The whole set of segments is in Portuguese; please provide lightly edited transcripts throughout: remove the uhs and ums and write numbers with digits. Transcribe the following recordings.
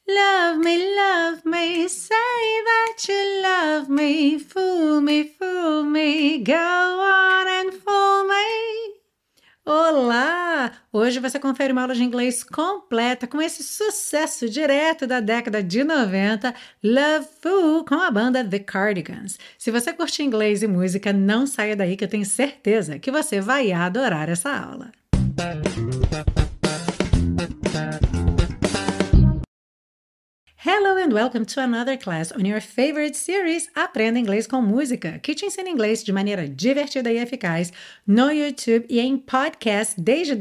love me, say that you love me, go on and fool me. Olá! Hoje você confere uma aula de inglês completa com esse sucesso direto da década de 90, Love Fool, com a banda The Cardigans. Se você curte inglês e música, não saia daí que eu tenho certeza que você vai adorar essa aula. Hello and welcome to another class on your favorite series Aprenda Inglês com Música, que te ensina inglês de maneira divertida e eficaz no YouTube e em podcast desde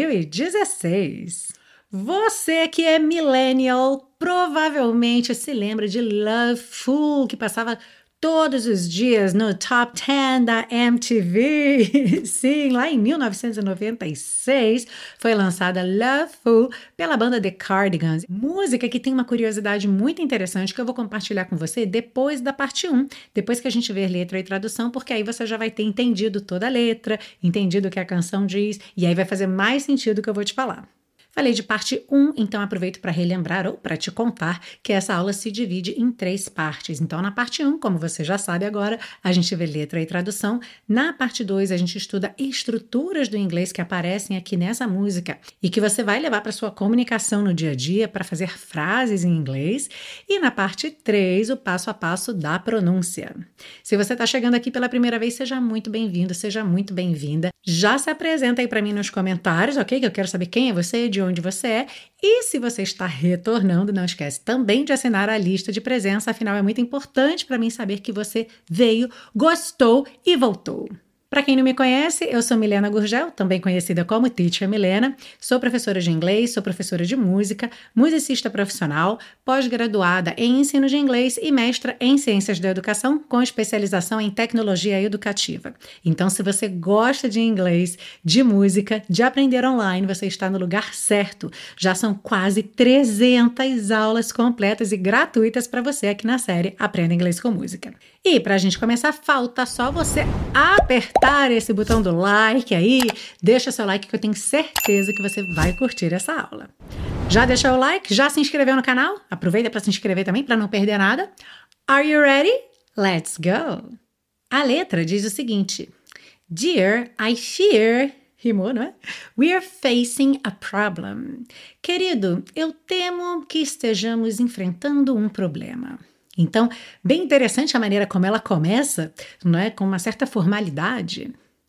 2016. Você que é millennial provavelmente se lembra de Love Fool, que passava todos os dias no Top 10 da MTV. Sim, lá em 1996 foi lançada Love Fool pela banda The Cardigans. Música que tem uma curiosidade muito interessante que eu vou compartilhar com você depois da parte 1, depois que a gente ver letra e tradução, porque aí você já vai ter entendido toda a letra, entendido o que a canção diz, e aí vai fazer mais sentido o que eu vou te falar. Falei de parte 1, então aproveito para relembrar ou para te contar que essa aula se divide em 3 partes. Então, na parte 1, como você já sabe agora, a gente vê letra e tradução. Na parte 2, a gente estuda estruturas do inglês que aparecem aqui nessa música e que você vai levar para sua comunicação no dia a dia para fazer frases em inglês. E na parte 3, o passo a passo da pronúncia. Se você está chegando aqui pela primeira vez, seja muito bem-vindo, seja muito bem-vinda. Já se apresenta aí para mim nos comentários, ok? Que eu quero saber quem é você, de onde você é. E se você está retornando, não esquece também de assinar a lista de presença, afinal é muito importante para mim saber que você veio, gostou e voltou. Para quem não me conhece, eu sou Milena Gurgel, também conhecida como Teacher Milena. Sou professora de inglês, sou professora de música, musicista profissional, pós-graduada em ensino de inglês e mestra em ciências da educação com especialização em tecnologia educativa. Então, se você gosta de inglês, de música, de aprender online, você está no lugar certo. Já são quase 300 aulas completas e gratuitas para você aqui na série Aprenda Inglês com Música. E para a gente começar, falta só você apertar esse botão do like aí, deixa seu like que eu tenho certeza que você vai curtir essa aula. Já deixou o like? Já se inscreveu no canal? Aproveita para se inscrever também para não perder nada. Are you ready? Let's go! A letra diz o seguinte: Dear, I fear... Rimou, não é? We are facing a problem. Querido, eu temo que estejamos enfrentando um problema. Então, bem interessante a maneira como ela começa, não é? Com uma certa formalidade.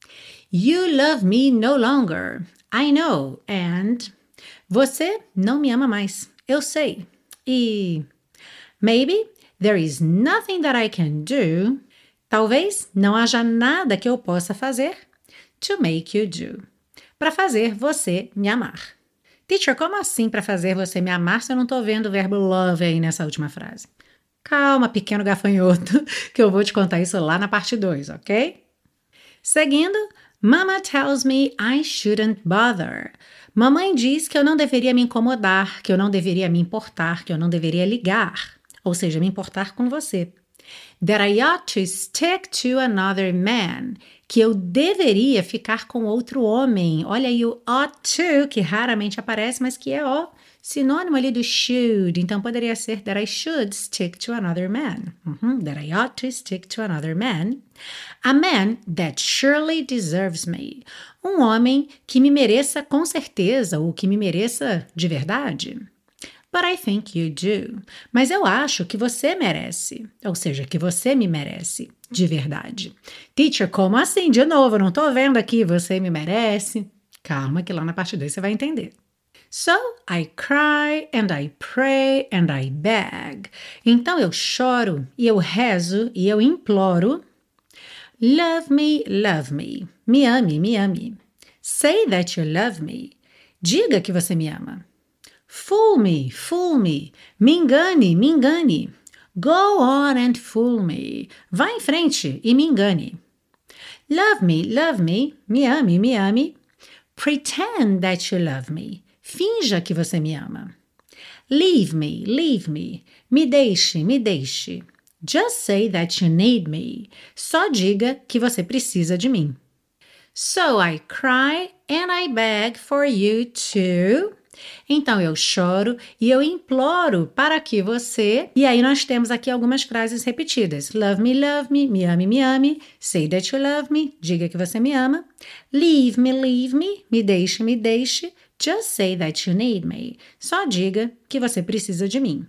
You love me no longer. I know. And você não me ama mais. Eu sei. E maybe there is nothing that I can do. Talvez não haja nada que eu possa fazer to make you do. Para fazer você me amar. Teacher, como assim para fazer você me amar se eu não estou vendo o verbo love aí nessa última frase? Calma, pequeno gafanhoto, que eu vou te contar isso lá na parte 2, ok? Seguindo, Mama tells me I shouldn't bother. Mamãe diz que eu não deveria me incomodar, que eu não deveria me importar, que eu não deveria ligar, ou seja, me importar com você. That I ought to stick to another man, que eu deveria ficar com outro homem. Olha aí o ought to, que raramente aparece, mas que é sinônimo ali do should. Então poderia ser that I should stick to another man. That I ought to stick to another man. A man that surely deserves me. Um homem que me mereça com certeza, ou que me mereça de verdade. But I think you do. Mas eu acho que você merece. Ou seja, que você me merece. De verdade. Teacher, como assim? De novo, eu não tô vendo aqui. Você me merece. Calma que lá na parte 2 você vai entender. So, I cry and I pray and I beg. Então eu choro e eu rezo e eu imploro. Love me, love me. Me ame, me ame. Say that you love me. Diga que você me ama. Fool me, fool me. Me engane, me engane. Go on and fool me. Vá em frente e me engane. Love me, love me. Me ame, me ame. Pretend that you love me. Finja que você me ama. Leave me, leave me. Me deixe, me deixe. Just say that you need me. Só diga que você precisa de mim. So I cry and I beg for you to... Então eu choro e eu imploro para que você... E aí nós temos aqui algumas frases repetidas. Love me, me ame, say that you love me, diga que você me ama. Leave me, me deixe, just say that you need me, só diga que você precisa de mim.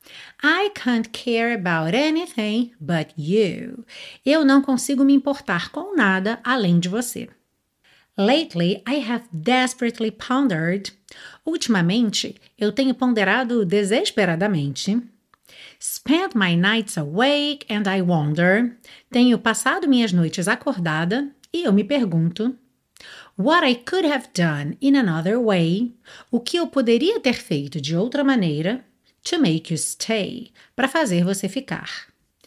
I can't care about anything but you. Eu não consigo me importar com nada além de você. Lately, I have desperately pondered. Ultimamente, eu tenho ponderado desesperadamente. Spent my nights awake and I wonder. Tenho passado minhas noites acordada e eu me pergunto. What I could have done in another way. O que eu poderia ter feito de outra maneira. To make you stay. Para fazer você ficar.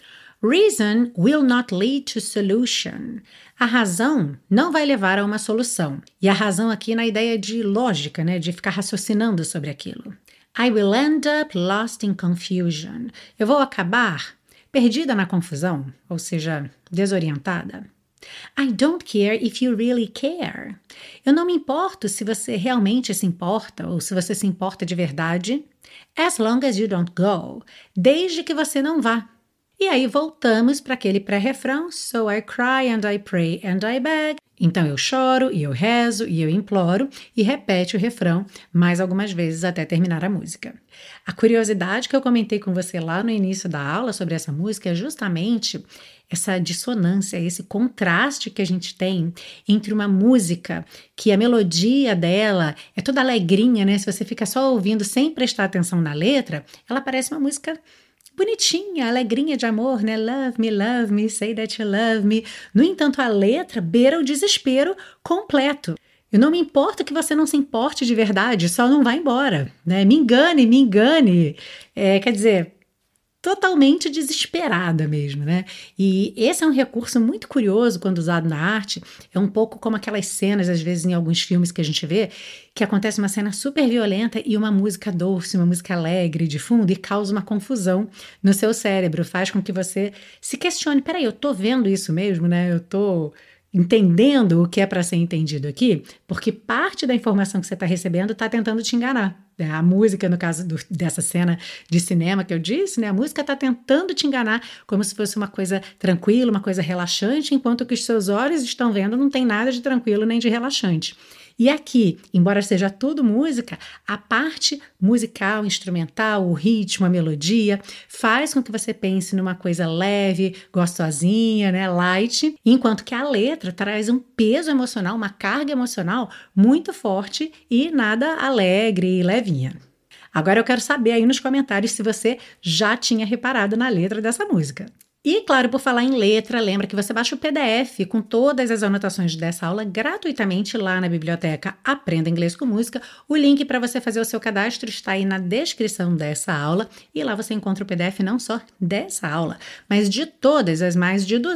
Reason will not lead to solution. A razão não vai levar a uma solução. E a razão aqui na ideia de lógica, né? De ficar raciocinando sobre aquilo. I will end up lost in confusion. Eu vou acabar perdida na confusão, ou seja, desorientada. I don't care if you really care. Eu não me importo se você realmente se importa ou se você se importa de verdade. As long as you don't go. Desde que você não vá. E aí voltamos para aquele pré-refrão. So I cry and I pray and I beg. Então eu choro e eu rezo e eu imploro e repete o refrão mais algumas vezes até terminar a música. A curiosidade que eu comentei com você lá no início da aula sobre essa música é justamente essa dissonância, esse contraste que a gente tem entre uma música que a melodia dela é toda alegrinha, né? Se você fica só ouvindo sem prestar atenção na letra, ela parece uma música bonitinha, alegrinha de amor, né? Love me, say that you love me. No entanto, a letra beira o desespero completo. Eu não me importo que você não se importe de verdade, só não vai embora, né? Me engane. Quer dizer, totalmente desesperada mesmo, né? E esse é um recurso muito curioso quando usado na arte. É um pouco como aquelas cenas, às vezes, em alguns filmes que a gente vê, que acontece uma cena super violenta e uma música doce, uma música alegre de fundo e causa uma confusão no seu cérebro, faz com que você se questione, peraí, eu tô vendo isso mesmo, né? Eu tô entendendo o que é para ser entendido aqui, porque parte da informação que você está recebendo está tentando te enganar. A música, no caso dessa cena de cinema que eu disse, né? A música está tentando te enganar como se fosse uma coisa tranquila, uma coisa relaxante, enquanto que os seus olhos estão vendo não tem nada de tranquilo nem de relaxante. E aqui, embora seja tudo música, a parte musical, instrumental, o ritmo, a melodia, faz com que você pense numa coisa leve, gostosinha, né, light, enquanto que a letra traz um peso emocional, uma carga emocional muito forte e nada alegre e levinha. Agora eu quero saber aí nos comentários se você já tinha reparado na letra dessa música. E, claro, por falar em letra, lembra que você baixa o PDF com todas as anotações dessa aula gratuitamente lá na biblioteca Aprenda Inglês com Música. O link para você fazer o seu cadastro está aí na descrição dessa aula e lá você encontra o PDF não só dessa aula, mas de todas as mais de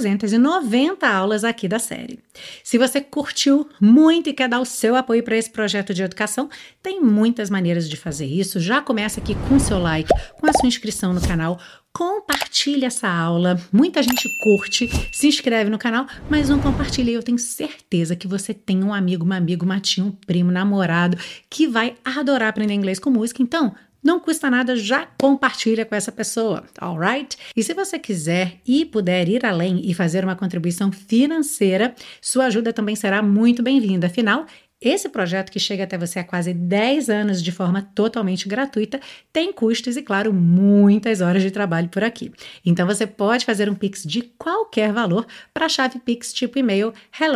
290 aulas aqui da série. Se você curtiu muito e quer dar o seu apoio para esse projeto de educação, tem muitas maneiras de fazer isso. Já começa aqui com o seu like, com a sua inscrição no canal, compartilhe essa aula, muita gente curte, se inscreve no canal, mas não compartilha. Eu tenho certeza que você tem um amigo, uma tia, um primo, namorado que vai adorar aprender inglês com música, então não custa nada, já compartilha com essa pessoa, alright? E se você quiser e puder ir além e fazer uma contribuição financeira, sua ajuda também será muito bem-vinda. Afinal, esse projeto que chega até você há quase 10 anos de forma totalmente gratuita tem custos e, claro, muitas horas de trabalho por aqui. Então você pode fazer um Pix de qualquer valor para a chave Pix tipo e-mail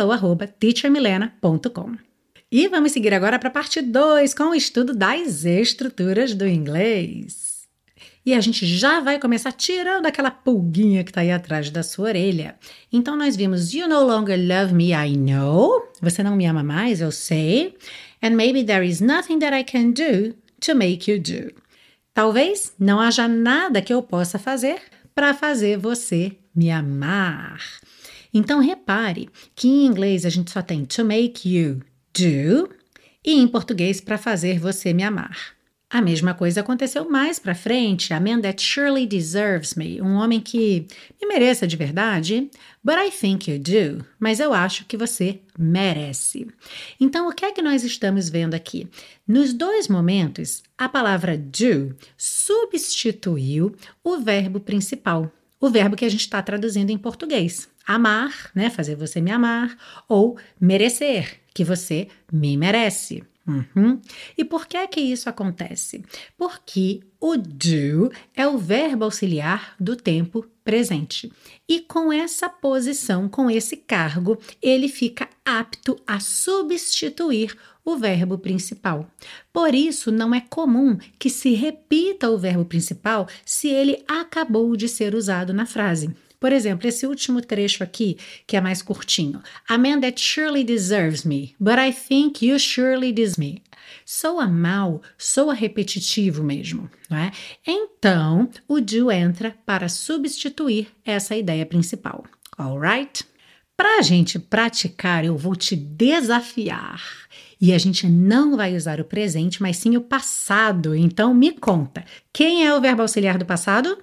hello@teachermilena.com. E vamos seguir agora para a parte 2 com o estudo das estruturas do inglês. E a gente já vai começar tirando aquela pulguinha que está aí atrás da sua orelha. Então, nós vimos You no longer love me, I know. Você não me ama mais, eu sei. And maybe there is nothing that I can do to make you do. Talvez não haja nada que eu possa fazer para fazer você me amar. Então, repare que em inglês a gente só tem to make you do e em português para fazer você me amar. A mesma coisa aconteceu mais pra frente. A man that surely deserves me. Um homem que me mereça de verdade. But I think you do. Mas eu acho que você merece. Então, o que é que nós estamos vendo aqui? Nos dois momentos, a palavra do substituiu o verbo principal. O verbo que a gente está traduzindo em português. Amar, né? Fazer você me amar. Ou merecer, que você me merece. Uhum. E por que é que isso acontece? Porque o do é o verbo auxiliar do tempo presente. E com essa posição, com esse cargo, ele fica apto a substituir o verbo principal. Por isso, não é comum que se repita o verbo principal se ele acabou de ser usado na frase. Por exemplo, esse último trecho aqui, que é mais curtinho. A man that surely deserves me, but I think you surely deserve me. Soa mal, soa repetitivo mesmo, não é? Então, o do entra para substituir essa ideia principal. Alright? Para a gente praticar, eu vou te desafiar. E a gente não vai usar o presente, mas sim o passado. Então, me conta. Quem é o verbo auxiliar do passado?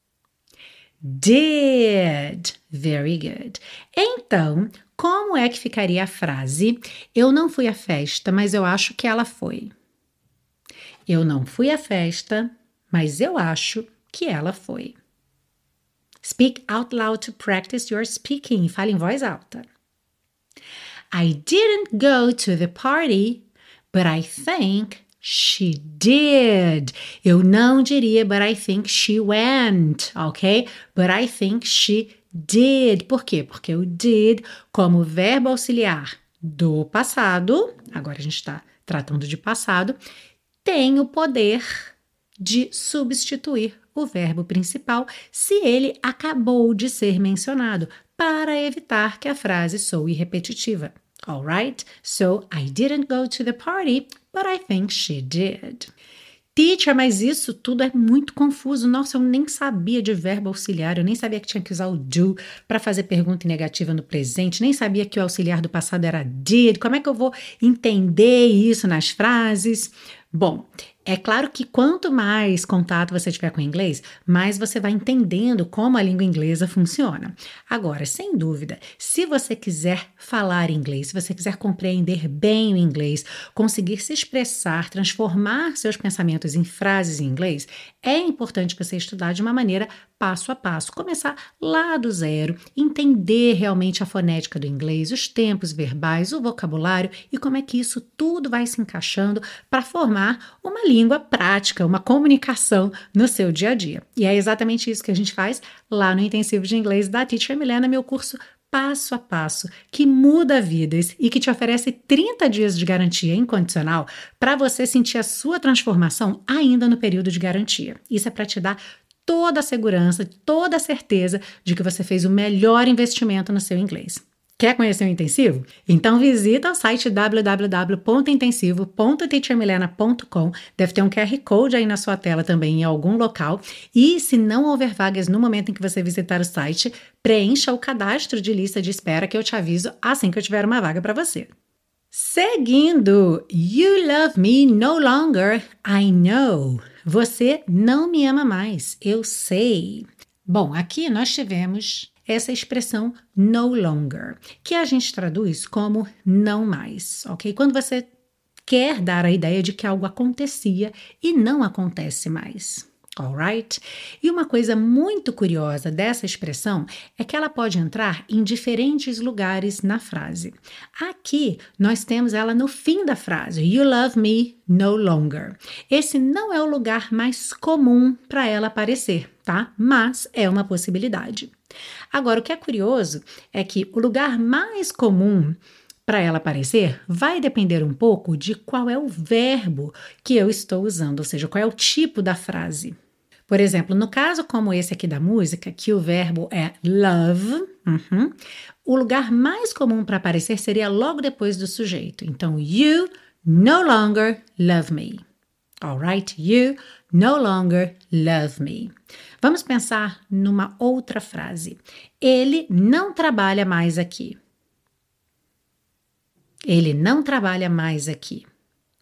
Did. Very good. Então, como é que ficaria a frase? Eu não fui à festa, mas eu acho que ela foi. Eu não fui à festa, mas eu acho que ela foi. Speak out loud to practice your speaking. Fale em voz alta. I didn't go to the party, but I think she did. Eu não diria but I think she went, ok? But I think she did. Por quê? Porque o did, como verbo auxiliar do passado, agora a gente está tratando de passado, tem o poder de substituir o verbo principal se ele acabou de ser mencionado, para evitar que a frase soe repetitiva. Alright? So, I didn't go to the party, but I think she did. Teacher, mas isso tudo é muito confuso. Nossa, eu nem sabia de verbo auxiliar, eu nem sabia que tinha que usar o do para fazer pergunta negativa no presente, nem sabia que o auxiliar do passado era did. Como é que eu vou entender isso nas frases? Bom, é claro que quanto mais contato você tiver com o inglês, mais você vai entendendo como a língua inglesa funciona. Agora, sem dúvida, se você quiser falar inglês, se você quiser compreender bem o inglês, conseguir se expressar, transformar seus pensamentos em frases em inglês, é importante você estudar de uma maneira passo a passo, começar lá do zero, entender realmente a fonética do inglês, os tempos verbais, o vocabulário e como é que isso tudo vai se encaixando para formar uma língua prática, uma comunicação no seu dia a dia. E é exatamente isso que a gente faz lá no Intensivo de Inglês da Teacher Milena, meu curso passo a passo, que muda vidas e que te oferece 30 dias de garantia incondicional para você sentir a sua transformação ainda no período de garantia. Isso é para te dar toda a segurança, toda a certeza de que você fez o melhor investimento no seu inglês. Quer conhecer o intensivo? Então visita o site www.intensivo.teachermilena.com. Deve ter um QR Code aí na sua tela também em algum local. E se não houver vagas no momento em que você visitar o site, preencha o cadastro de lista de espera que eu te aviso assim que eu tiver uma vaga para você. Seguindo, you love me no longer, I know. Você não me ama mais, eu sei. Bom, aqui nós tivemos essa expressão no longer, que a gente traduz como não mais, ok? Quando você quer dar a ideia de que algo acontecia e não acontece mais. Alright? E uma coisa muito curiosa dessa expressão é que ela pode entrar em diferentes lugares na frase. Aqui nós temos ela no fim da frase, you love me no longer. Esse não é o lugar mais comum para ela aparecer, tá? Mas é uma possibilidade. Agora, o que é curioso é que o lugar mais comum para ela aparecer vai depender um pouco de qual é o verbo que eu estou usando, ou seja, qual é o tipo da frase. Por exemplo, no caso como esse aqui da música, que o verbo é love, o lugar mais comum para aparecer seria logo depois do sujeito. Então, you no longer love me. Alright? You no longer love me. Vamos pensar numa outra frase. Ele não trabalha mais aqui. Ele não trabalha mais aqui.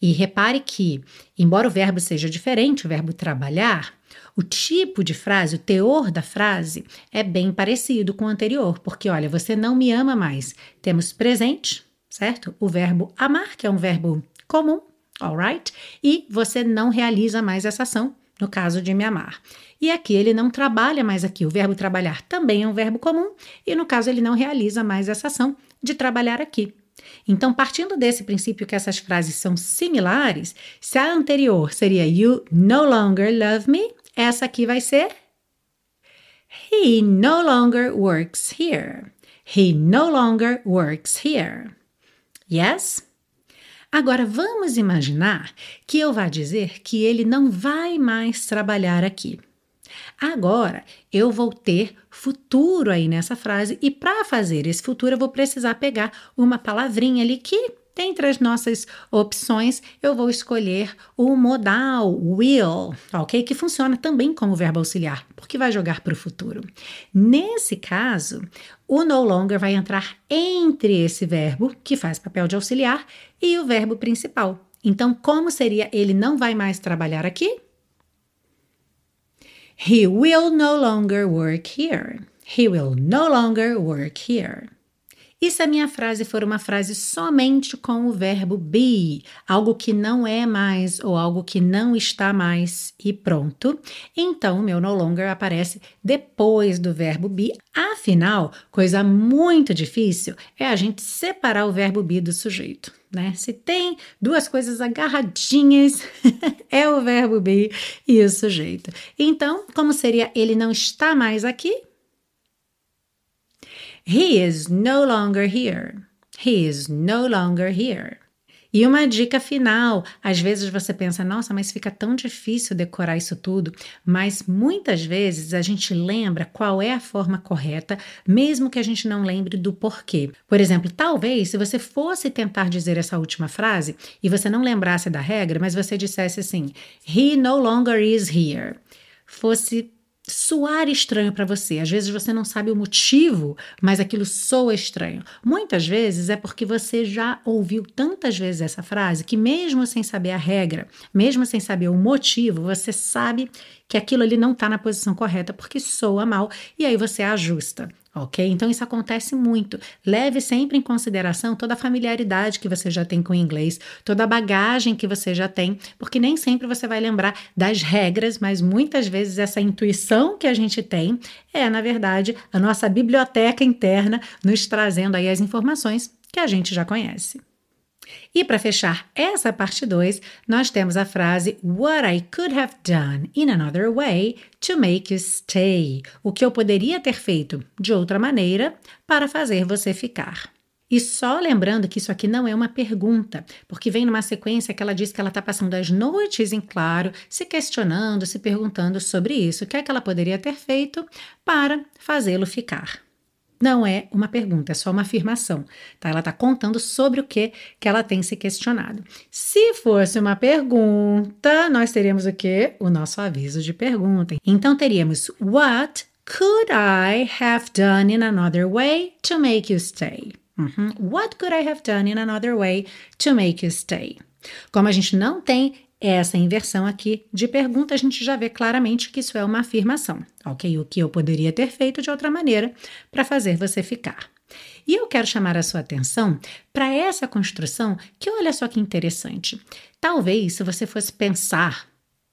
E repare que, embora o verbo seja diferente, o verbo trabalhar, o tipo de frase, o teor da frase é bem parecido com o anterior, porque olha, você não me ama mais. Temos presente, certo? O verbo amar, que é um verbo comum, alright? E você não realiza mais essa ação, no caso de me amar. E aqui ele não trabalha mais aqui. O verbo trabalhar também é um verbo comum e no caso ele não realiza mais essa ação de trabalhar aqui. Então, partindo desse princípio que essas frases são similares, se a anterior seria You no longer love me, essa aqui vai ser He no longer works here. He no longer works here. Yes? Agora, vamos imaginar que eu vá dizer que ele não vai mais trabalhar aqui. Agora, eu vou ter futuro aí nessa frase e para fazer esse futuro eu vou precisar pegar uma palavrinha ali que, dentre as nossas opções, eu vou escolher o modal will, ok? Que funciona também como verbo auxiliar, porque vai jogar para o futuro. Nesse caso, o no longer vai entrar entre esse verbo, que faz papel de auxiliar, e o verbo principal. Então, como seria ele não vai mais trabalhar aqui? He will no longer work here. He will no longer work here. E se a minha frase for uma frase somente com o verbo be, algo que não é mais ou algo que não está mais e pronto, então o meu no longer aparece depois do verbo be. Afinal, coisa muito difícil é a gente separar o verbo be do sujeito, né? Se tem duas coisas agarradinhas, é o verbo be e o sujeito. Então, como seria ele não está mais aqui? He is no longer here. He is no longer here. E uma dica final, às vezes você pensa, nossa, mas fica tão difícil decorar isso tudo, mas muitas vezes a gente lembra qual é a forma correta, mesmo que a gente não lembre do porquê. Por exemplo, talvez se você fosse tentar dizer essa última frase e você não lembrasse da regra, mas você dissesse assim, he no longer is here, fosse soar estranho para você. Às vezes você não sabe o motivo, mas aquilo soa estranho. Muitas vezes é porque você já ouviu tantas vezes essa frase que mesmo sem saber a regra, mesmo sem saber o motivo, você sabe que aquilo ali não está na posição correta porque soa mal e aí você ajusta. Ok? Então isso acontece muito. Leve sempre em consideração toda a familiaridade que você já tem com o inglês, toda a bagagem que você já tem, porque nem sempre você vai lembrar das regras, mas muitas vezes essa intuição que a gente tem é, na verdade, a nossa biblioteca interna nos trazendo aí as informações que a gente já conhece. E para fechar essa parte 2, nós temos a frase What I could have done in another way to make you stay. O que eu poderia ter feito de outra maneira para fazer você ficar. E só lembrando que isso aqui não é uma pergunta, porque vem numa sequência que ela diz que ela está passando as noites em claro, se questionando, se perguntando sobre isso. O que é que ela poderia ter feito para fazê-lo ficar? Não é uma pergunta, é só uma afirmação, tá? Ela está contando sobre o que ela tem se questionado. Se fosse uma pergunta, nós teríamos o quê? O nosso aviso de pergunta. Então teríamos What could I have done in another way to make you stay? What could I have done in another way to make you stay? Como a gente não tem essa inversão aqui de pergunta, a gente já vê claramente que isso é uma afirmação, ok? O que eu poderia ter feito de outra maneira para fazer você ficar. E eu quero chamar a sua atenção para essa construção que olha só que interessante. Talvez, se você fosse pensar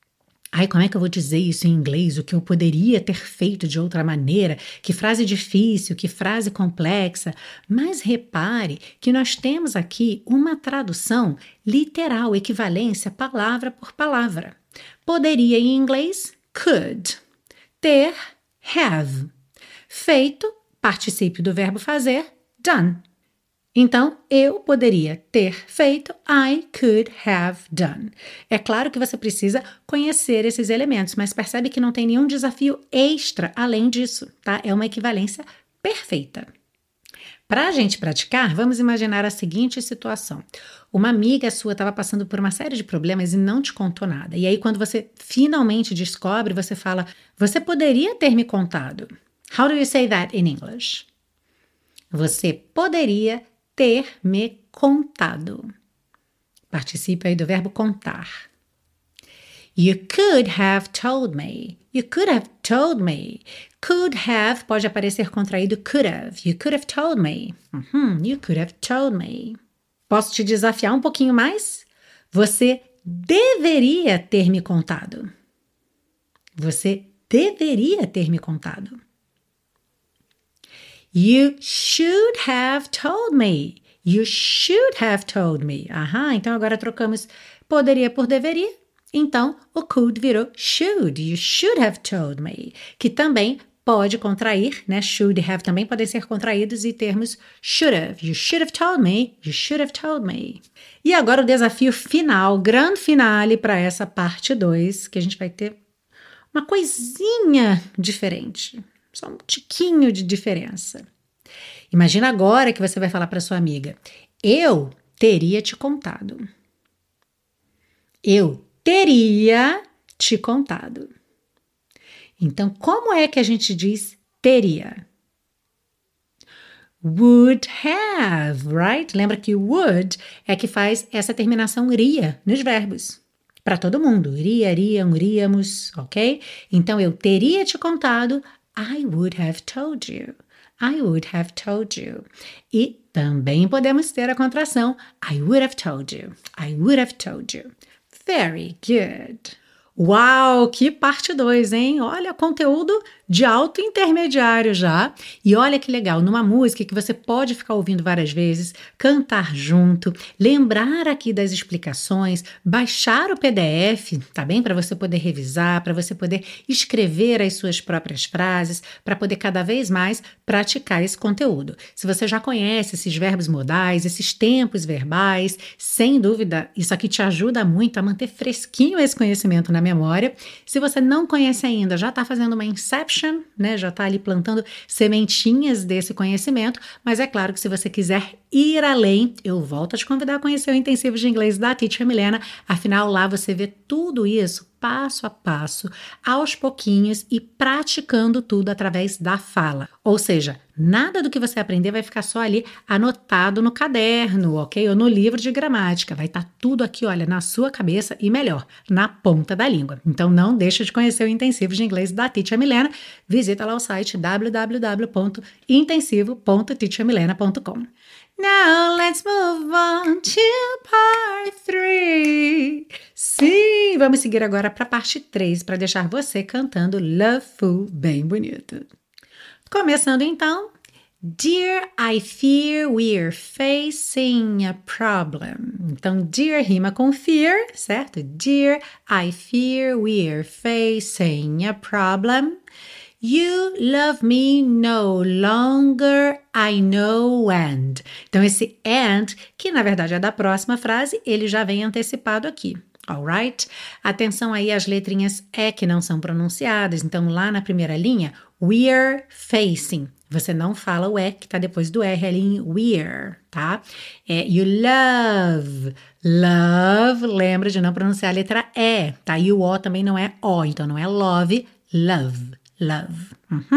como é que eu vou dizer isso em inglês? O que eu poderia ter feito de outra maneira? Que frase difícil, que frase complexa. Mas repare que nós temos aqui uma tradução literal, equivalência palavra por palavra. Poderia em inglês, could. Ter, have. Feito, particípio do verbo fazer, done. Então, eu poderia ter feito, I could have done. É claro que você precisa conhecer esses elementos, mas percebe que não tem nenhum desafio extra além disso, tá? É uma equivalência perfeita. Para a gente praticar, vamos imaginar a seguinte situação. Uma amiga sua estava passando por uma série de problemas e não te contou nada. E aí, quando você finalmente descobre, você fala, você poderia ter me contado. How do you say that in English? Você poderia ter me contado. Participe aí do verbo contar. You could have told me. You could have told me. Could have pode aparecer contraído could have. You could have told me. You could have told me. Posso te desafiar um pouquinho mais? Você deveria ter me contado. Você deveria ter me contado. You should have told me. You should have told me. Então agora trocamos poderia por deveria. Então, o could virou should. You should have told me. Que também pode contrair, né? Should have também podem ser contraídos e termos should have. You should have told me. You should have told me. E agora o desafio final, grande finale para essa parte 2, que a gente vai ter uma coisinha diferente. Só um tiquinho de diferença. Imagina agora que você vai falar para sua amiga. Eu teria te contado. Eu teria te contado. Então, como é que a gente diz teria? Would have, right? Lembra que would é que faz essa terminação ria nos verbos. Para todo mundo. Iria, iriam, iríamos, ok? Então, eu teria te contado. I would have told you. I would have told you. E também podemos ter a contração. I would have told you. I would have told you. Very good. Uau, que parte 2, hein? Olha, conteúdo de alto intermediário já. E olha que legal, numa música que você pode ficar ouvindo várias vezes, cantar junto, lembrar aqui das explicações, baixar o PDF, tá bem? Para você poder revisar, para você poder escrever as suas próprias frases, para poder cada vez mais praticar esse conteúdo. Se você já conhece esses verbos modais, esses tempos verbais, sem dúvida, isso aqui te ajuda muito a manter fresquinho esse conhecimento na memória. Se você não conhece ainda, já está fazendo uma inception, né? Já está ali plantando sementinhas desse conhecimento, mas é claro que se você quiser ir além, eu volto a te convidar a conhecer o intensivo de inglês da Teacher Milena, afinal lá você vê tudo isso passo a passo, aos pouquinhos e praticando tudo através da fala. Ou seja, nada do que você aprender vai ficar só ali anotado no caderno, ok? Ou no livro de gramática. Vai estar tudo aqui, olha, na sua cabeça e melhor, na ponta da língua. Então não deixa de conhecer o intensivo de inglês da Teacher Milena. Visita lá o site www.intensivo.teachermilena.com. Now let's move on to part 3. Sim, vamos seguir agora para a parte 3 para deixar você cantando Loveful bem bonito. Começando então. Dear, I fear we're facing a problem. Então, dear rima com fear, certo? Dear, I fear we're facing a problem. You love me no longer, I know and. Então, esse and, que na verdade é da próxima frase, ele já vem antecipado aqui. Alright? Atenção aí às letrinhas E que não são pronunciadas. Então, lá na primeira linha, we're facing. Você não fala o E que está depois do R ali em we're, tá? You love. Love, lembra de não pronunciar a letra E, tá? E o O também não é O, então não é love, love. Love.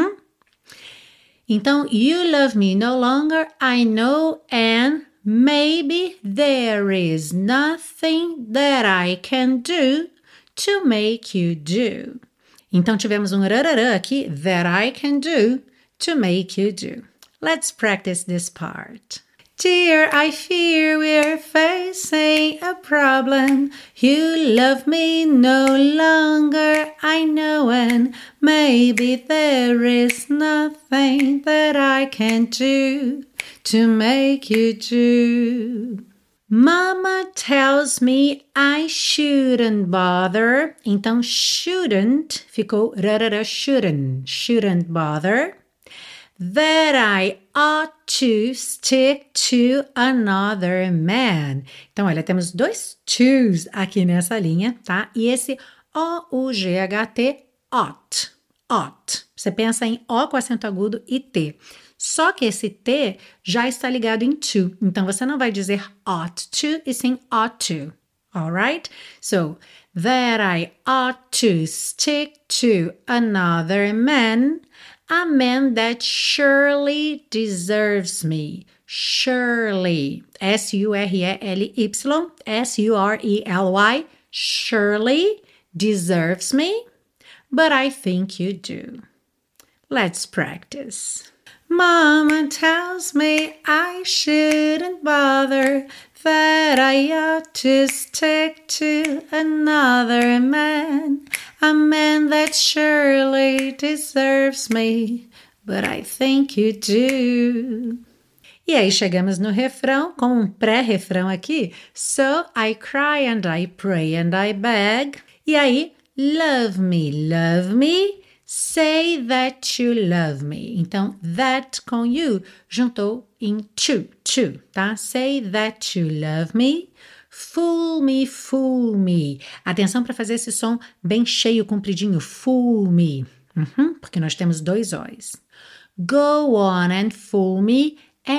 Então, you love me no longer, I know, and maybe there is nothing that I can do to make you do. Então, tivemos um rarará aqui, that I can do to make you do. Let's practice this part. Dear, I fear we're facing a problem. You love me no longer, I know, and maybe there is nothing that I can do to make you do. Mama tells me I shouldn't bother. Então, shouldn't ficou rarara, shouldn't bother. That I ought to stick to another man. Então, olha, temos dois to's aqui nessa linha, tá? E esse O-U-G-H-T, ought. Você pensa em O com acento agudo e T. Só que esse T já está ligado em to. Então, você não vai dizer ought to, e sim ought to. Alright? So, that I ought to stick to another man. A man that surely deserves me. surely. S-U-R-E-L-Y, S-U-R-E-L-Y, surely deserves me, but I think you do. Let's practice. Mama tells me I shouldn't bother, that I ought to stick to another man, a man that surely deserves me, but I think you do. E aí chegamos no refrão, com um pré-refrão aqui. So I cry and I pray and I beg. E aí, love me, say that you love me. Então, that com you juntou em to, tá? Say that you love me, fool me. Atenção para fazer esse som bem cheio, compridinho, fool me. Porque nós temos dois O's. Go on and fool me.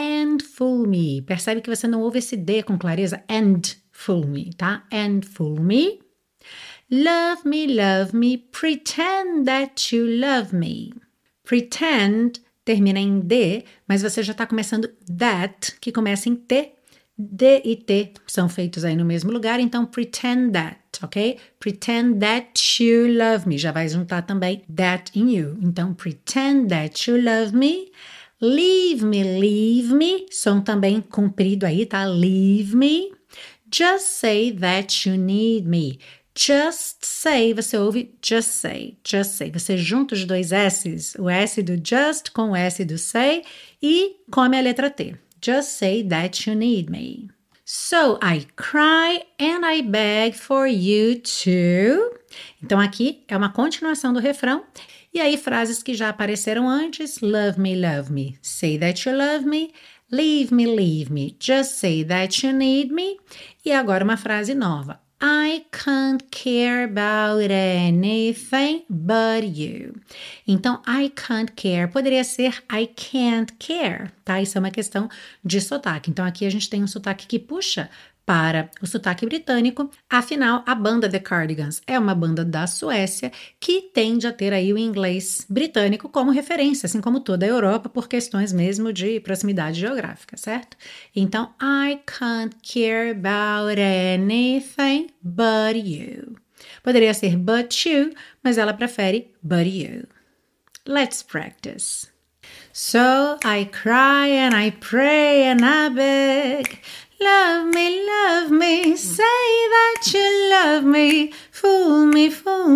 Percebe que você não ouve esse D com clareza? And fool me, tá? And fool me. Love me, pretend that you love me. Pretend termina em D, mas você já está começando that, que começa em T. D e T são feitos aí no mesmo lugar, então pretend that, ok? Pretend that you love me. Já vai juntar também that in you. Então, pretend that you love me. Leave me, som também comprido aí, tá? Leave me. Just say that you need me. Just say, você ouve just say. Você junta os dois S's, o S do just com o S do say e come a letra T. Just say that you need me. So I cry and I beg for you to. Então aqui é uma continuação do refrão. E aí, frases que já apareceram antes. Love me. Say that you love me. Leave me. Just say that you need me. E agora uma frase nova. I can't care about anything but you. Então, I can't care poderia ser I can't care, tá? Isso é uma questão de sotaque. Então, aqui a gente tem um sotaque que puxa para o sotaque britânico. Afinal, a banda The Cardigans é uma banda da Suécia que tende a ter aí o inglês britânico como referência, assim como toda a Europa, por questões mesmo de proximidade geográfica, certo? Então, I can't care about anything but you. Poderia ser but you, mas ela prefere but you. Let's practice. So I cry and I pray and I beg. Love me, say that you love me. Fool me,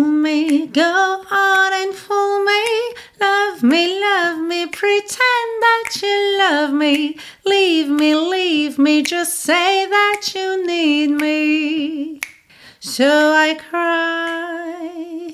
go on and fool me. Love me, pretend that you love me. Leave me, just say that you need me. So I cry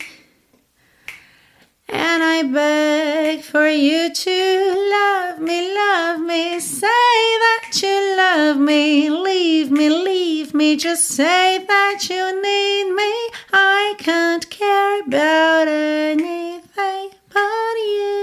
and I beg for you to love me, say that you love me, leave me, just say that you need me, I can't care about anything but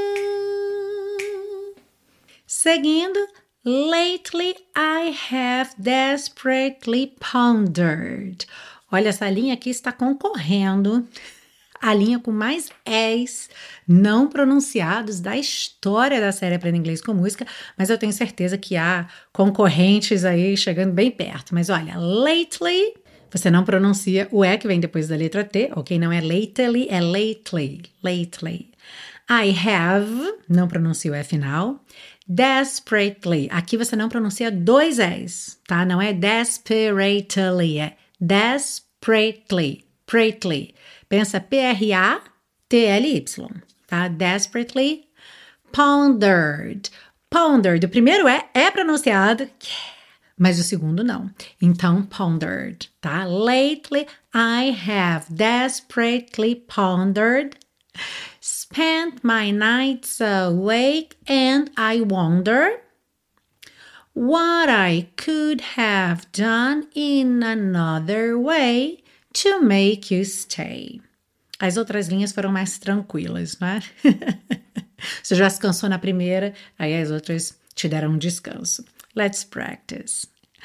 you. Seguindo, lately I have desperately pondered. Olha, essa linha aqui está concorrendo a linha com mais S não pronunciados da história da série Aprenda Inglês com Música, mas eu tenho certeza que há concorrentes aí chegando bem perto. Mas olha, lately, você não pronuncia o E que vem depois da letra T, ok? Não é lately, é lately. I have, não pronuncia o E final. Desperately, aqui você não pronuncia dois Es, tá? Não é desperately, é desperately. Pensa P-R-A-T-L-Y, tá? Desperately pondered. O primeiro é pronunciado, mas o segundo não. Então, pondered, tá? Lately, I have desperately pondered, spent my nights awake, and I wonder what I could have done in another way to make you stay. As outras linhas foram mais tranquilas, né? Você já se cansou na primeira, aí as outras te deram um descanso. Let's practice.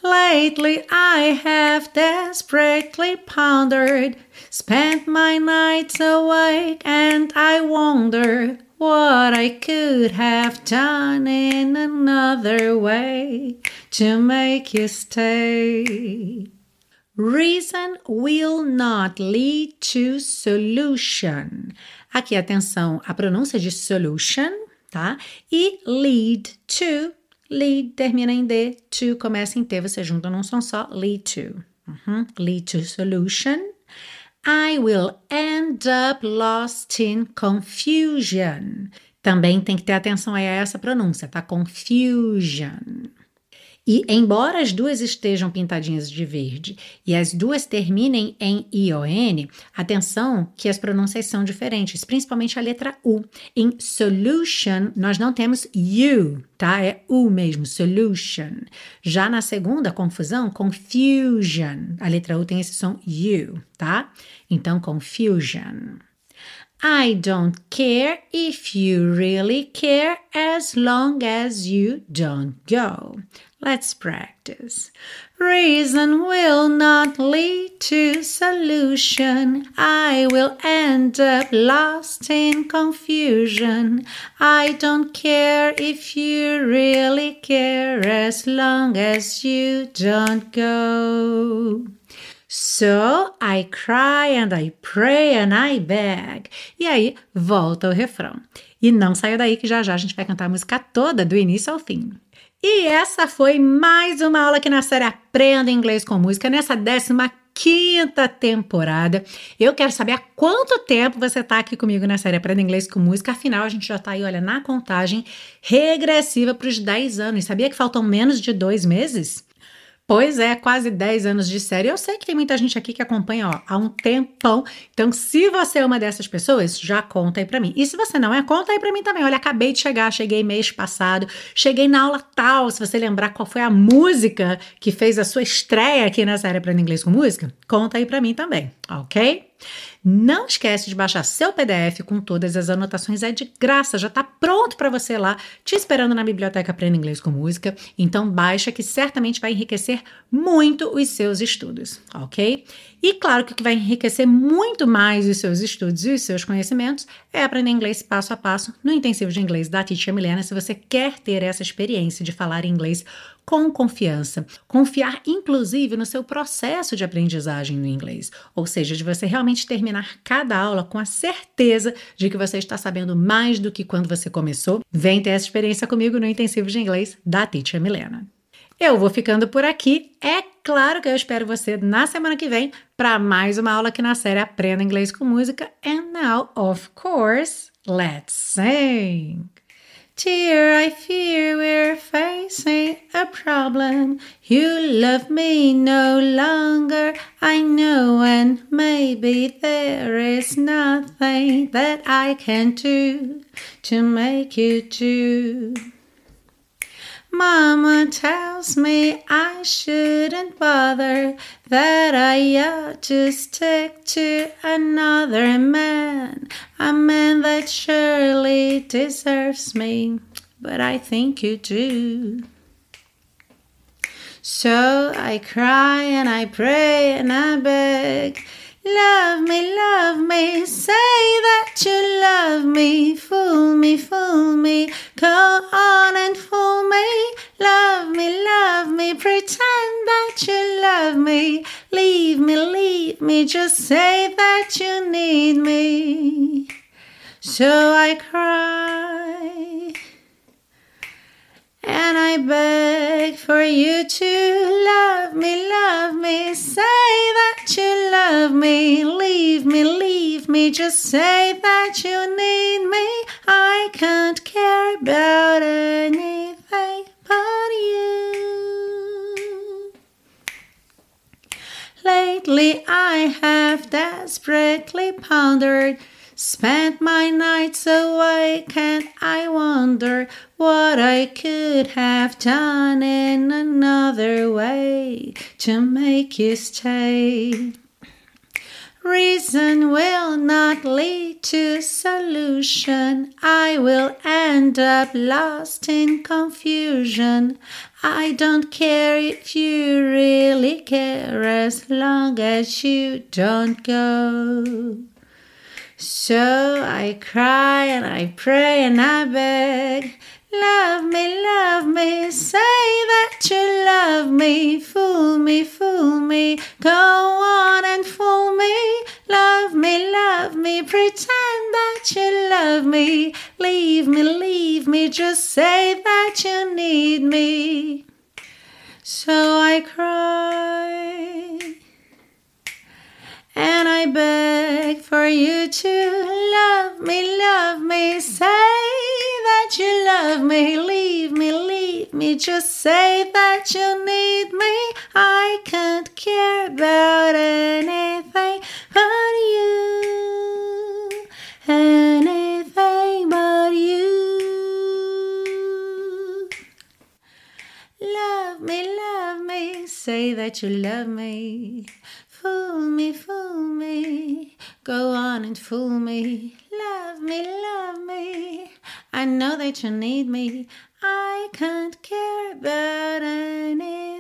Lately I have desperately pondered, spent my nights awake, and I wonder what I could have done in another way to make you stay. Reason will not lead to solution. Aqui, atenção, a pronúncia de solution, tá? E lead to. Lead termina em D, to começa em T, você junta num som só, lead to. Lead to solution. I will end up lost in confusion. Também tem que ter atenção aí a essa pronúncia, tá? Confusion. E embora as duas estejam pintadinhas de verde e as duas terminem em ION, atenção que as pronúncias são diferentes, principalmente a letra U. Em solution, nós não temos U, tá? É U mesmo, solution. Já na segunda confusão, confusion. A letra U tem esse som U, tá? Então, confusion. I don't care if you really care as long as you don't go. Let's practice. Reason will not lead to solution. I will end up lost in confusion. I don't care if you really care as long as you don't go. So I cry and I pray and I beg. E aí, volta o refrão. E não saia daí que já já a gente vai cantar a música toda, do início ao fim. E essa foi mais uma aula aqui na série Aprenda Inglês com Música, nessa 15ª temporada. Eu quero saber há quanto tempo você está aqui comigo na série Aprenda Inglês com Música. Afinal, a gente já está aí, olha, na contagem regressiva para os 10 anos. Sabia que faltam menos de 2 meses? Pois é, quase 10 anos de série. Eu sei que tem muita gente aqui que acompanha há um tempão. Então, se você é uma dessas pessoas, já conta aí pra mim. E se você não é, conta aí pra mim também. Olha, acabei de chegar, cheguei mês passado, cheguei na aula tal. Se você lembrar qual foi a música que fez a sua estreia aqui na série Aprenda Inglês com Música, conta aí pra mim também, ok? Não esquece de baixar seu PDF com todas as anotações, é de graça, já está pronto para você lá, te esperando na biblioteca Aprenda Inglês com Música. Então baixa que certamente vai enriquecer muito os seus estudos, ok? E claro que o que vai enriquecer muito mais os seus estudos e os seus conhecimentos é aprender inglês passo a passo no intensivo de inglês da Teacher Milena, se você quer ter essa experiência de falar inglês com confiança, confiar inclusive no seu processo de aprendizagem no inglês, ou seja, de você realmente terminar cada aula com a certeza de que você está sabendo mais do que quando você começou. Vem ter essa experiência comigo no intensivo de inglês da Teacher Milena. Eu vou ficando por aqui. É claro que eu espero você na semana que vem para mais uma aula aqui na série Aprenda Inglês com Música. And now, of course, let's sing! Dear, I fear we're facing a problem. You love me no longer, I know, and maybe there is nothing that I can do to make you do. Mama tells me I shouldn't bother, that I ought to stick to another man, a man that surely deserves me, but I think you do. So I cry and I pray and I beg, love me, say that you love me, fool me, go on and fool me, love me, pretend that you love me, leave me, just say that you need me. So I cry and I beg for you to love me, say that you love me, leave me, just say that you need me. I can't care about anything but you. Lately I have desperately pondered, spent my nights awake, and I wonder what I could have done in another way to make you stay. Reason will not lead to solution. I will end up lost in confusion. I don't care if you really care as long as you don't go. So I cry and I pray and I beg. Love me, say that you love me. Fool me, go on and fool me. Love me, pretend that you love me. Leave me, just say that you need me. So I cry and I beg for you to love me, say that you love me, leave me, just say that you need me. I can't care about anything but you, anything but you. Love me, say that you love me. Fool me, go on and fool me. Love me, I know that you need me. I can't care about anything.